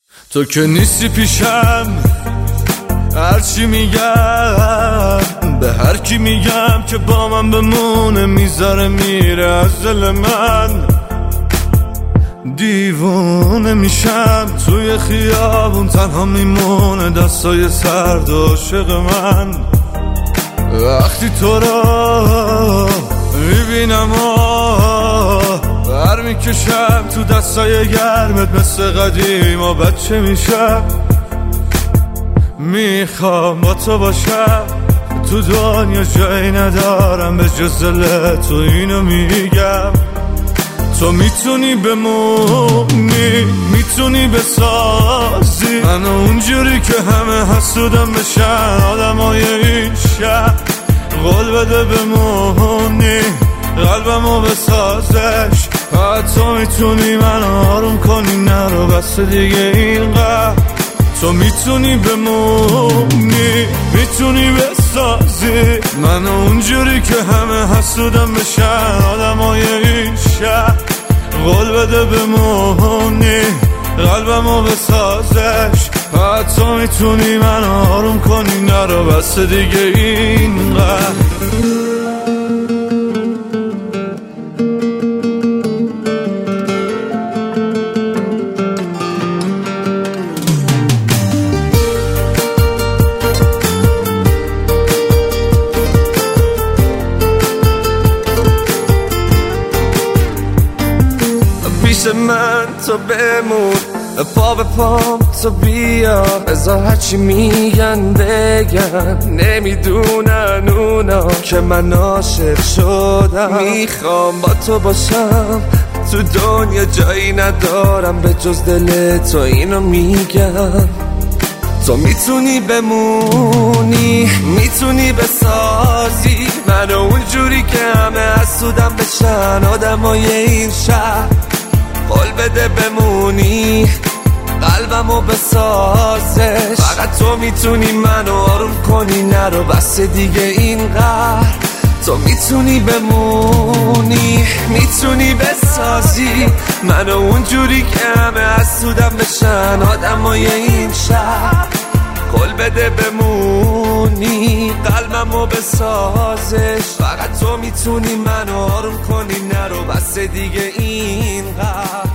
تو که نیستی پیشم، هرچی میگم به هر کی میگم که با من بمونه میذاره میره از دل من. دیوونه میشم توی خیابون تنها میمونه دستای سرد عاشق من. وقتی تو را میبینم بر میکشم تو دستای گرمت مثل قدیم و بچه میشم. میخوام با تو باشم، تو دنیا جایی ندارم به جز دل تو، اینو میگم. تو میتونی بمونی، میتونی بسازی منو اونجوری که همه حسودم بشن آدمای این شهر. قول بده بمونی، قلبمو بسازش. تو میتونی منو آروم کنی، نرو بس دیگه اینقدر. تو میتونی بمونی، میتونی بسازی منو اونجوری که همه حسودم بشن آدمای این شهر. قول بده بمونی، قلبمو بسازش. تو میتونی منو آروم کنی، نرو بس دیگه اینقدر. پیش من تو بمون، پا به پام تو بیا، بذار هرچی میگن بگن. نمیدونن اونا که من عاشق شدم. میخوام با تو باشم، تو دنیا جایی ندارم به جز دل تو، اینو میگم. تو میتونی بمونی، میتونی بسازی منو اونجوری که همه حسودم بشن آدمای این شهر. قول بده بمونی، قلبمو بسازش. فقط تو میتونی منو آروم کنی، نرو بس دیگه اینقدر. تو میتونی بمونی، میتونی بسازی منو اونجوری که همه حسودم بشن آدمای این شهر. قول بده بمونی، قلبمو بسازش. فقط تو میتونی منو آروم کنی، نرو بس دیگه اینقدر.